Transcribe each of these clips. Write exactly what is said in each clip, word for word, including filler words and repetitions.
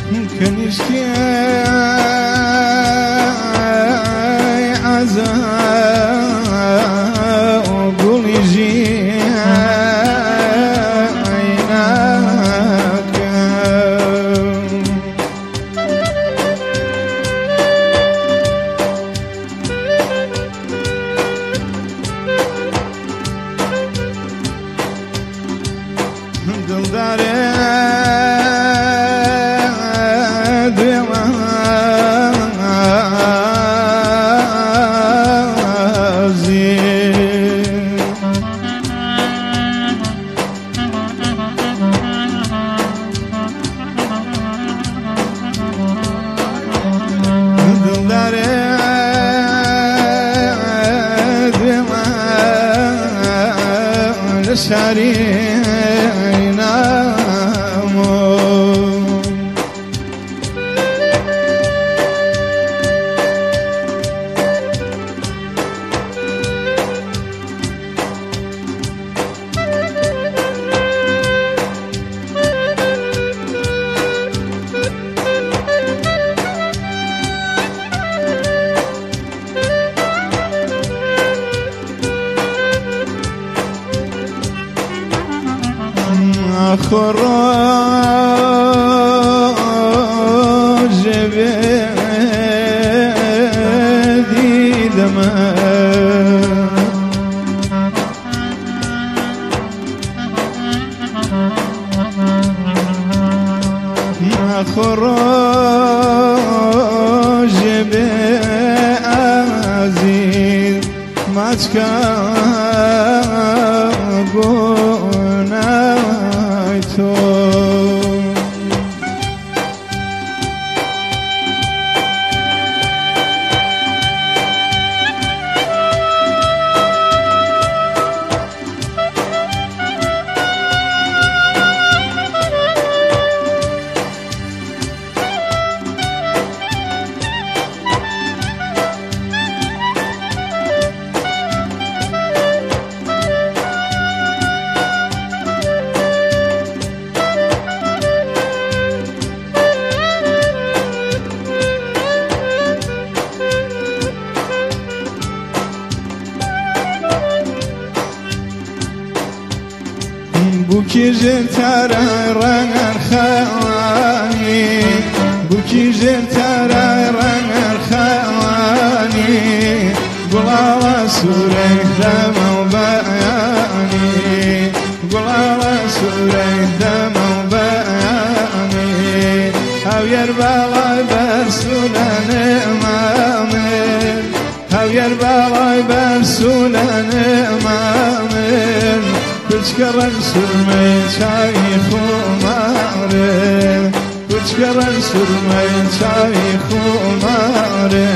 كنشكي عزاء وقول يجي عيناك دلداري شارينا خروج بيدي دماء خروج بأزيد ما تكاقونا بوكي جرتارا رنر خواني بوكي جرتارا رنر خواني قلالا سوريك دمو بياني قلالا سوريك دمو بياني هاو يربالا برسونا نعمامن هاو يربالا برسونا نعمامن Kıçkaran sürmeyin çay kumarı Kıçkaran sürmeyin çay kumarı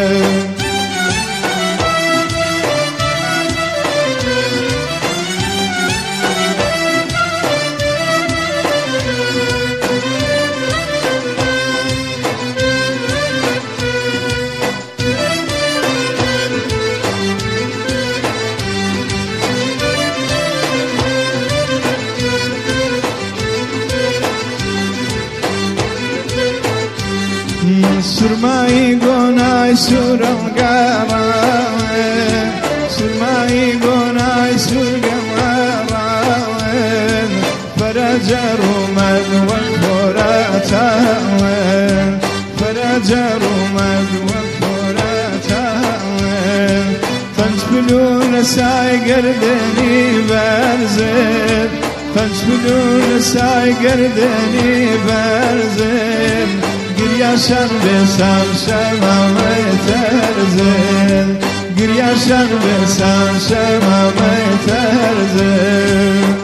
Sürmeyi gonay sürüm garawe Sürmeyi gonay sürüm garawe Feraceru medvel koratawe Feraceru medvel koratawe Fenç bilune say gerdeni verzir Fenç bilune say gerdeni verzir Yaşar besam şemame terzin Gir yaşar besam şemame terzin